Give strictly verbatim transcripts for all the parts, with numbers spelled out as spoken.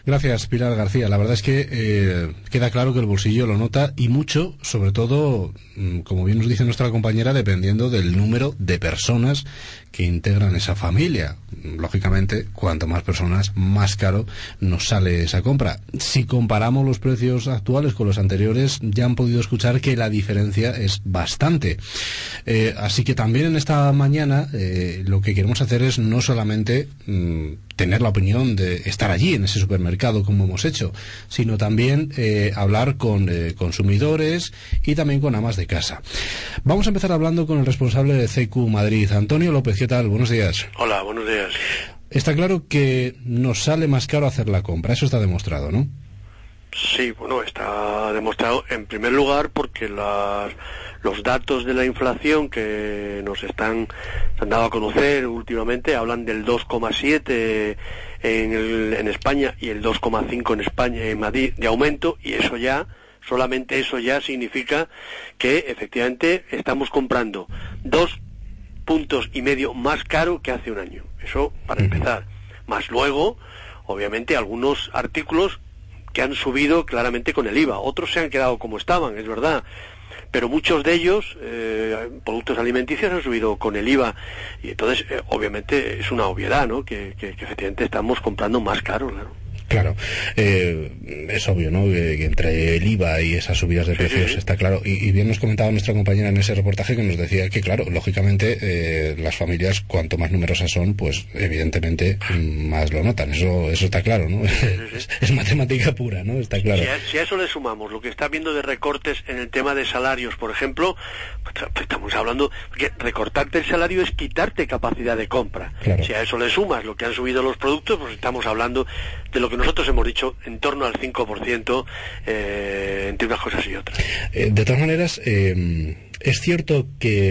Gracias, Pilar García. La verdad es que eh, queda claro que el bolsillo lo nota y mucho, sobre todo, como bien nos dice nuestra compañera, dependiendo del número de personas que integran esa familia. Lógicamente, cuanto más personas, más caro nos sale esa compra. Si comparamos los precios actuales con los anteriores, ya han podido escuchar que la diferencia es bastante. Eh, así que también en esta mañana eh, lo que queremos hacer es no solamente mmm, tener la opinión de estar allí en ese supermercado como hemos hecho, sino también eh, hablar con eh, consumidores y también con amas de casa. Vamos a empezar hablando con el responsable de C Q Madrid, Antonio López. ¿Qué tal? Buenos días. Hola, buenos días. Está claro que nos sale más caro hacer la compra, eso está demostrado, ¿no? Sí, bueno, está demostrado en primer lugar porque las, los datos de la inflación que nos están se han dado a conocer últimamente hablan del dos coma siete en, el, en España y el dos coma cinco en España, en Madrid, de aumento, y eso ya, solamente eso ya significa que efectivamente estamos comprando dos puntos y medio más caro que hace un año. Eso para empezar. Más luego, obviamente, algunos artículos que han subido claramente con el I V A. Otros se han quedado como estaban, es verdad. Pero muchos de ellos, eh, productos alimenticios, han subido con el I V A. Y entonces, eh, obviamente, es una obviedad, ¿no? Que, que, que efectivamente estamos comprando más caro, claro. Claro, eh, es obvio, ¿no?, que, que entre el I V A y esas subidas de precios sí, sí. está claro. Y, y bien nos comentaba nuestra compañera en ese reportaje que nos decía que, claro, lógicamente eh, las familias, cuanto más numerosas son, pues evidentemente más lo notan. Eso eso está claro, ¿no? Sí, sí, sí. Es, es matemática pura, ¿no? Está claro. Si a, si a eso le sumamos lo que está habiendo de recortes en el tema de salarios, por ejemplo, pues estamos hablando, porque recortarte el salario es quitarte capacidad de compra. Claro. Si a eso le sumas lo que han subido los productos, pues estamos hablando de lo que nosotros hemos dicho, en torno al cinco por ciento eh, entre unas cosas y otras. Eh, de todas maneras, eh, es cierto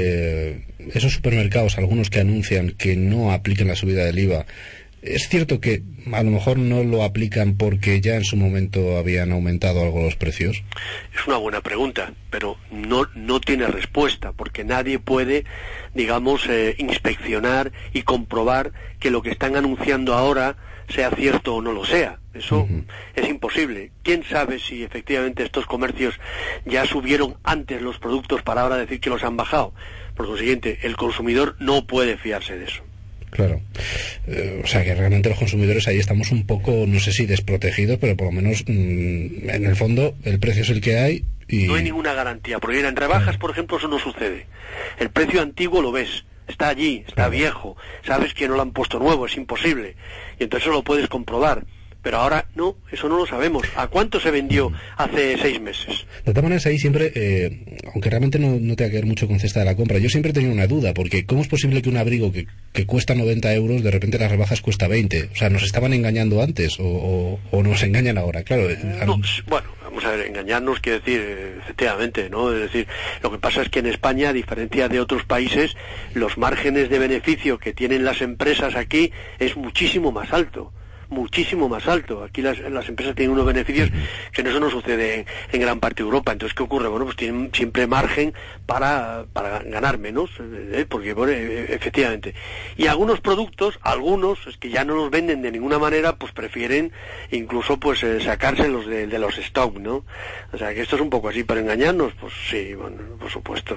que esos supermercados, algunos que anuncian que no apliquen la subida del I V A, es cierto que a lo mejor no lo aplican porque ya en su momento habían aumentado algo los precios. Es una buena pregunta, pero no no tiene respuesta, porque nadie puede, digamos, eh, inspeccionar y comprobar que lo que están anunciando ahora sea cierto o no lo sea. Eso uh-huh. es imposible. ¿Quién sabe si efectivamente estos comercios ya subieron antes los productos para ahora decir que los han bajado? Por consiguiente, el consumidor no puede fiarse de eso. Claro. Eh, o sea que realmente los consumidores ahí estamos un poco, no sé si desprotegidos, pero por lo menos mmm, en el fondo el precio es el que hay y... No hay ninguna garantía, porque en rebajas, por ejemplo, eso no sucede. El precio antiguo lo ves, está allí, está claro. viejo, sabes que no lo han puesto nuevo, es imposible, y entonces eso lo puedes comprobar. Pero ahora no, eso no lo sabemos. ¿A cuánto se vendió hace seis meses? De todas maneras, ahí siempre, eh, aunque realmente no, no tenga que ver mucho con cesta de la compra, yo siempre he tenido una duda, porque ¿cómo es posible que un abrigo que, que cuesta noventa euros, de repente las rebajas cuesta veinte? O sea, ¿nos estaban engañando antes o, o, o nos engañan ahora? Claro. No, bueno, vamos a ver, engañarnos quiere decir, efectivamente, ¿no? Es decir, lo que pasa es que en España, a diferencia de otros países, los márgenes de beneficio que tienen las empresas aquí es muchísimo más alto. muchísimo más alto. Aquí las, las empresas tienen unos beneficios que eso no sucede en, en gran parte de Europa. Entonces, ¿qué ocurre? Bueno, pues tienen siempre margen para, para ganar menos, ¿eh? Porque, bueno, efectivamente. Y algunos productos, algunos, es que ya no los venden de ninguna manera, pues prefieren incluso pues eh, sacárselos de, de los stock, ¿no? O sea, que esto es un poco así, para engañarnos, pues sí, bueno, por supuesto.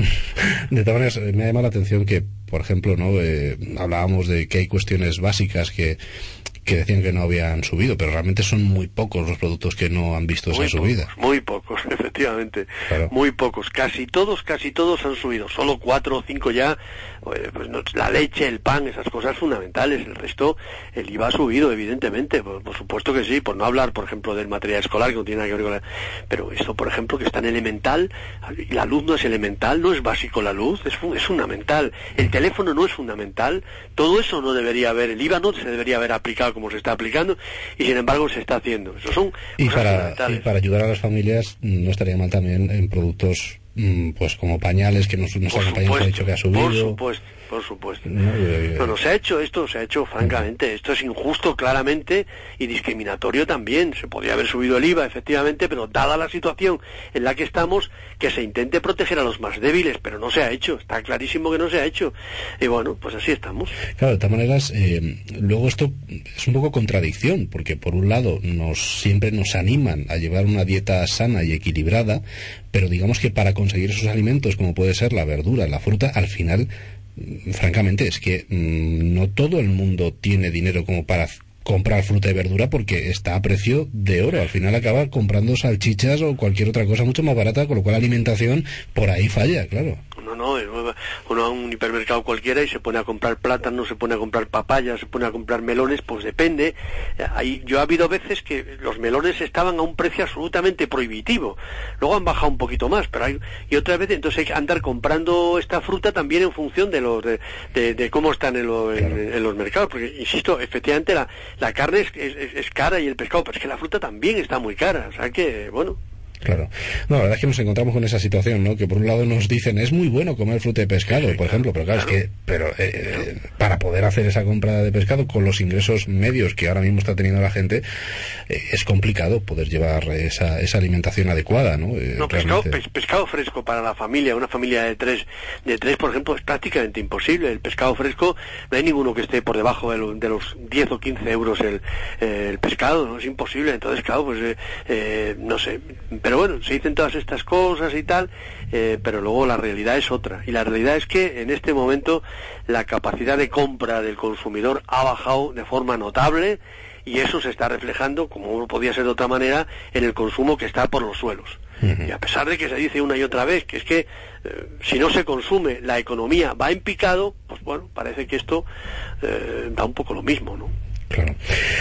De todas maneras, me ha llamado la atención que, por ejemplo, ¿no? Eh, hablábamos de que hay cuestiones básicas que que decían que no habían subido, pero realmente son muy pocos los productos que no han visto muy esa pocos, subida. Muy pocos, efectivamente, claro. Muy pocos, casi todos, casi todos han subido, solo cuatro o cinco ya, pues no, la leche, el pan, esas cosas fundamentales, el resto, el I V A ha subido, evidentemente, por, por supuesto que sí, por no hablar, por ejemplo, del material escolar, que no tiene nada que ver con la... Pero esto, por ejemplo, que está en elemental, la luz no es elemental, no es básico la luz, es, es fundamental, el teléfono no es fundamental, todo eso no debería haber, el I V A no se debería haber aplicado como se está aplicando, y sin embargo se está haciendo. Eso son y para, y para ayudar a las familias no estaría mal también en productos pues como pañales, que nuestra compañía nos ha dicho que ha subido. Por supuesto, por supuesto. No, eh, no, no se ha hecho esto, se ha hecho francamente, esto es injusto claramente y discriminatorio también. Se podría haber subido el I V A, efectivamente, pero dada la situación en la que estamos, que se intente proteger a los más débiles, pero no se ha hecho, está clarísimo que no se ha hecho. Y bueno, pues así estamos. Claro, de todas maneras, eh, luego esto es un poco contradicción, porque por un lado nos siempre nos animan a llevar una dieta sana y equilibrada, pero digamos que para conseguir esos alimentos, como puede ser la verdura, la fruta, al final, francamente, es que mmm, no todo el mundo tiene dinero como para comprar fruta y verdura porque está a precio de oro. Al final acaba comprando salchichas o cualquier otra cosa mucho más barata, con lo cual la alimentación por ahí falla, claro. No, no, uno a un hipermercado cualquiera y se pone a comprar plátanos, se pone a comprar papayas, se pone a comprar melones, pues depende. Ahí, yo ha habido veces que los melones estaban a un precio absolutamente prohibitivo, luego han bajado un poquito más, pero hay, y otras veces, entonces hay que andar comprando esta fruta también en función de los de, de, de cómo están en, lo, en, en los mercados, porque insisto, efectivamente la, la carne es, es, es cara y el pescado, pero es que la fruta también está muy cara, o sea que, bueno... Claro. No, la verdad es que nos encontramos con esa situación, ¿no? Que por un lado nos dicen, es muy bueno comer fruta y pescado, sí, por ejemplo, pero claro, claro. es que pero eh, eh, para poder hacer esa compra de pescado con los ingresos medios que ahora mismo está teniendo la gente, eh, es complicado poder llevar esa, esa alimentación adecuada, ¿no? Eh, no, pescado, pes, pescado fresco para la familia, una familia de tres, de tres, por ejemplo, es prácticamente imposible. El pescado fresco, no hay ninguno que esté por debajo de, lo, de los diez o quince euros el, eh, el pescado, ¿no? Es imposible. Entonces, claro, pues, eh, eh, no sé, pero Pero bueno, se dicen todas estas cosas y tal, eh, pero luego la realidad es otra. Y la realidad es que en este momento la capacidad de compra del consumidor ha bajado de forma notable y eso se está reflejando, como no podía ser de otra manera, en el consumo que está por los suelos. Uh-huh. Y a pesar de que se dice una y otra vez que es que eh, si no se consume la economía va en picado, pues bueno, parece que esto eh, da un poco lo mismo, ¿no? Claro.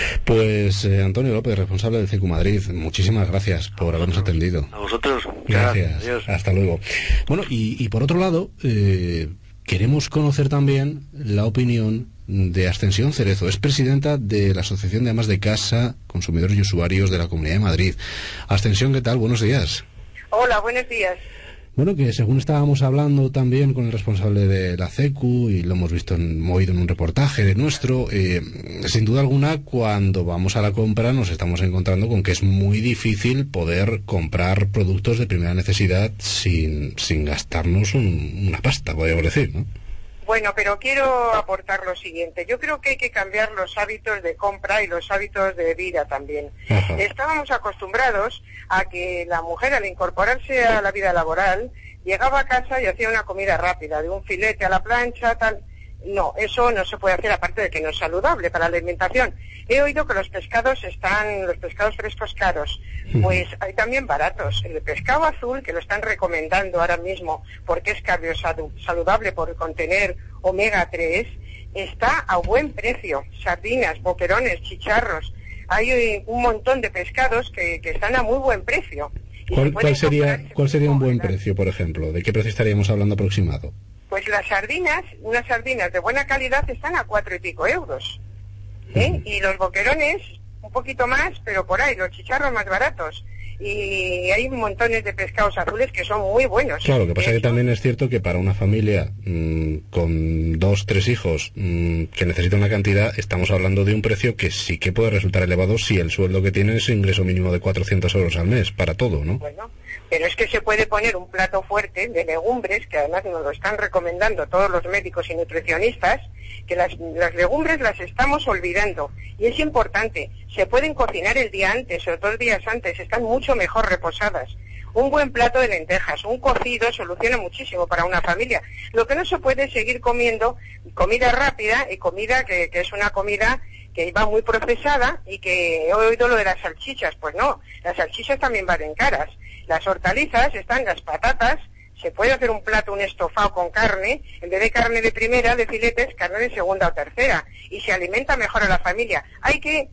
Pues eh, Antonio López, responsable del C Q Madrid, muchísimas gracias por habernos atendido. A vosotros. Gracias. Adiós. Hasta luego. Bueno, y, y por otro lado, eh, queremos conocer también la opinión de Ascensión Cerezo. Es presidenta de la Asociación de Amas de Casa, Consumidores y Usuarios de la Comunidad de Madrid. Ascensión, ¿qué tal? Buenos días. Hola, buenos días. Bueno, que según estábamos hablando también con el responsable de la C E C U y lo hemos visto en, oído en un reportaje de nuestro, eh, sin duda alguna cuando vamos a la compra nos estamos encontrando con que es muy difícil poder comprar productos de primera necesidad sin, sin gastarnos un, una pasta, podríamos decir, ¿no? Bueno, pero quiero aportar lo siguiente. Yo creo que hay que cambiar los hábitos de compra y los hábitos de vida también. Ajá. Estábamos acostumbrados a que la mujer, al incorporarse a la vida laboral, llegaba a casa y hacía una comida rápida, de un filete a la plancha, tal. No, eso no se puede hacer, aparte de que no es saludable para la alimentación. He oído que los pescados están, los pescados frescos caros. Pues hay también baratos. El pescado azul, que lo están recomendando ahora mismo porque es cardiosaludable por contener omega tres, está a buen precio. Sardinas, boquerones, chicharros. Hay un montón de pescados que, que están a muy buen precio. ¿Cuál, cuál sería, cuál sería un buen precio, por ejemplo? ¿De qué precio estaríamos hablando aproximado? Pues las sardinas, unas sardinas de buena calidad están a cuatro y pico euros. ¿Eh? Uh-huh. Y los boquerones, un poquito más, pero por ahí, los chicharros más baratos. Y hay montones de pescados azules que son muy buenos. Claro, lo que pasa es que también es cierto que para una familia mmm, con dos, tres hijos mmm, que necesita una cantidad, estamos hablando de un precio que sí que puede resultar elevado si el sueldo que tienen es ingreso mínimo de cuatrocientos euros al mes, para todo, ¿no? Bueno, pero es que se puede poner un plato fuerte de legumbres, que además nos lo están recomendando todos los médicos y nutricionistas, que las, las legumbres las estamos olvidando. Y es importante, se pueden cocinar el día antes o dos días antes, están mucho mejor reposadas. Un buen plato de lentejas, un cocido soluciona muchísimo para una familia. Lo que no se puede es seguir comiendo comida rápida y comida que, que es una comida que va muy procesada y que he oído lo de las salchichas. Pues no, las salchichas también valen caras. Las hortalizas están, las patatas, se puede hacer un plato, un estofado con carne, en vez de carne de primera, de filetes, carne de segunda o tercera, y se alimenta mejor a la familia. Hay que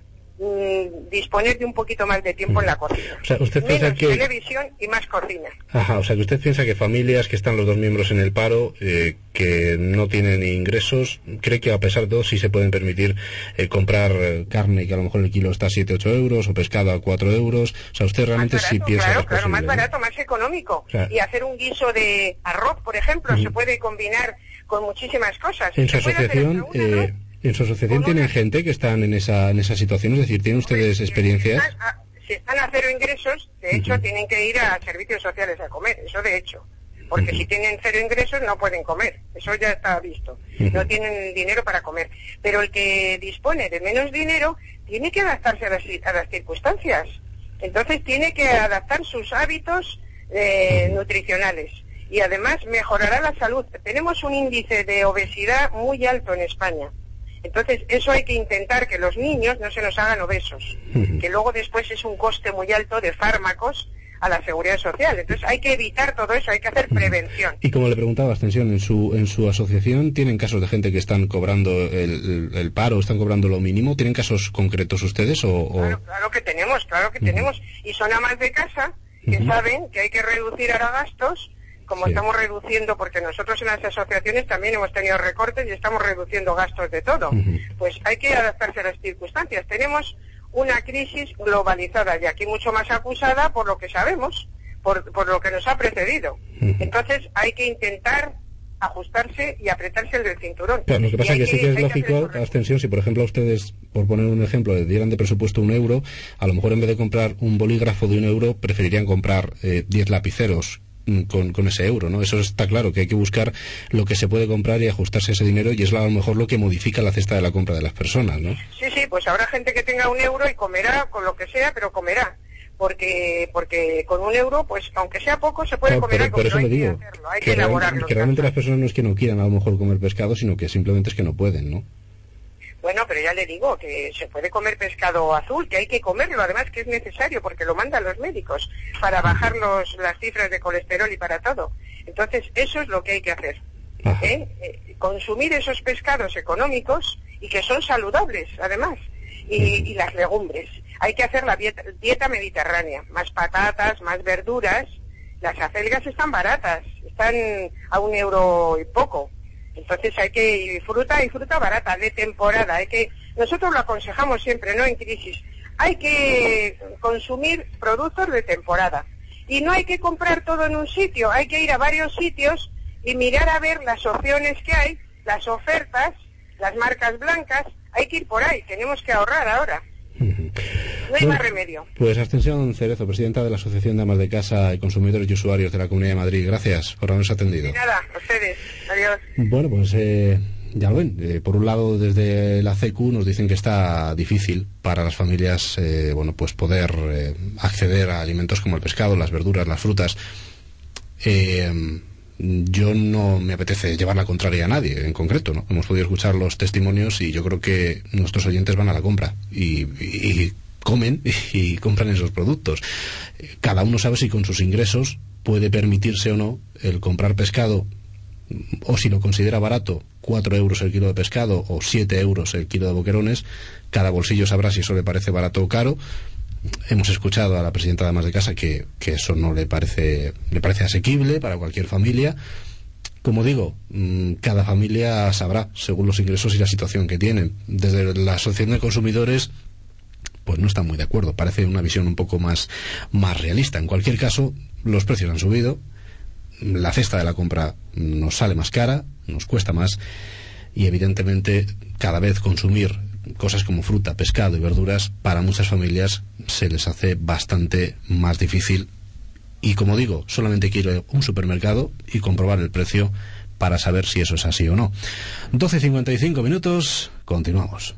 mmm, disponer de un poquito más de tiempo en la cocina. O sea, usted piensa menos que... televisión y más cocina. Ajá, o sea, que usted piensa que familias que están los dos miembros en el paro, eh, que no tienen ingresos, cree que a pesar de todo sí se pueden permitir eh, comprar carne, que a lo mejor el kilo está a siete, ocho euros, o pescado a cuatro euros. O sea, usted realmente barato, sí piensa claro, que es claro, posible, más ¿no? barato, más económico. O sea, y hacer un guiso de arroz, por ejemplo, uh-huh. se puede combinar con muchísimas cosas. En su asociación, una, eh, ¿no? en su asociación tienen una... gente que están en esa en esa situación, es decir, ¿tienen ustedes pues, experiencias? Si están, a, si están a cero ingresos, de hecho, uh-huh. tienen que ir a servicios sociales a comer, eso de hecho. Porque uh-huh. si tienen cero ingresos no pueden comer, eso ya está visto. Uh-huh. No tienen dinero para comer. Pero el que dispone de menos dinero tiene que adaptarse a las, a las circunstancias. Entonces tiene que adaptar sus hábitos eh, nutricionales. Y además mejorará la salud. Tenemos un índice de obesidad muy alto en España. Entonces eso hay que intentar que los niños no se nos hagan obesos. Uh-huh. Que luego después es un coste muy alto de fármacos a la seguridad social. Entonces hay que evitar todo eso, hay que hacer prevención. Y como le preguntaba, Ascensión, en su en su asociación ¿tienen casos de gente que están cobrando el, el, el paro, están cobrando lo mínimo? ¿Tienen casos concretos ustedes o...? o... Claro, claro que tenemos, claro que uh-huh. tenemos. Y son amas de casa que uh-huh. saben que hay que reducir ahora gastos, como sí. estamos reduciendo, porque nosotros en las asociaciones también hemos tenido recortes y estamos reduciendo gastos de todo. Uh-huh. Pues hay que adaptarse a las circunstancias. Tenemos una crisis globalizada y aquí mucho más acusada por lo que sabemos, por, por lo que nos ha precedido. Uh-huh. Entonces hay que intentar ajustarse y apretarse el del cinturón. Claro, lo que pasa es que, que sí que es lógico, Ascensión, si por ejemplo a ustedes, por poner un ejemplo, le dieran de presupuesto un euro, a lo mejor en vez de comprar un bolígrafo de un euro, preferirían comprar eh, diez lapiceros Con, con ese euro, ¿no? Eso está claro, que hay que buscar lo que se puede comprar y ajustarse a ese dinero, y es a lo mejor lo que modifica la cesta de la compra de las personas, ¿no? Sí, sí, pues habrá gente que tenga un euro y comerá con lo que sea, pero comerá, porque porque con un euro, pues aunque sea poco, se puede no, comer pero, algo, por eso hay le digo, que hacerlo, hay que, que real, elaborarlo. Que realmente las personas no es que no quieran a lo mejor comer pescado, sino que simplemente es que no pueden, ¿no? Bueno, pero ya le digo que se puede comer pescado azul, que hay que comerlo, además que es necesario porque lo mandan los médicos para bajar los, las cifras de colesterol y para todo. Entonces, eso es lo que hay que hacer. ¿eh? Eh, consumir esos pescados económicos y que son saludables, además. Y, y las legumbres. Hay que hacer la dieta, dieta mediterránea. Más patatas, más verduras. Las acelgas están baratas. Están a un euro y poco. Entonces hay que, y fruta y fruta barata, de temporada, hay que, nosotros lo aconsejamos siempre, no en crisis, hay que consumir productos de temporada. Y no hay que comprar todo en un sitio, hay que ir a varios sitios y mirar a ver las opciones que hay, las ofertas, las marcas blancas, hay que ir por ahí, tenemos que ahorrar ahora. No hay bueno, más remedio. Pues Ascensión Cerezo, presidenta de la Asociación de Amas de Casa y Consumidores y Usuarios de la Comunidad de Madrid, gracias por habernos atendido. De nada, a ustedes. Adiós. Bueno, pues eh, ya lo ven. Eh, por un lado, desde la C Q nos dicen que está difícil para las familias, eh, bueno, pues poder eh, acceder a alimentos como el pescado, las verduras, las frutas. Eh, yo no me apetece llevar la contraria a nadie en concreto, ¿no? Hemos podido escuchar los testimonios y yo creo que nuestros oyentes van a la compra y, y, y comen y compran esos productos. Cada uno sabe si con sus ingresos puede permitirse o no el comprar pescado, o si lo considera barato, cuatro euros el kilo de pescado o siete euros el kilo de boquerones. Cada bolsillo sabrá si eso le parece barato o caro. Hemos escuchado a la presidenta de Amas de Casa que, que eso no le parece le parece asequible para cualquier familia. Como digo, cada familia sabrá según los ingresos y la situación que tienen. Desde la Asociación de Consumidores pues no están muy de acuerdo, parece una visión un poco más, más realista. En cualquier caso, los precios han subido, la cesta de la compra nos sale más cara, nos cuesta más, y evidentemente cada vez consumir cosas como fruta, pescado y verduras para muchas familias se les hace bastante más difícil. Y como digo, solamente quiero ir a un supermercado y comprobar el precio para saber si eso es así o no. doce y cincuenta y cinco minutos, continuamos.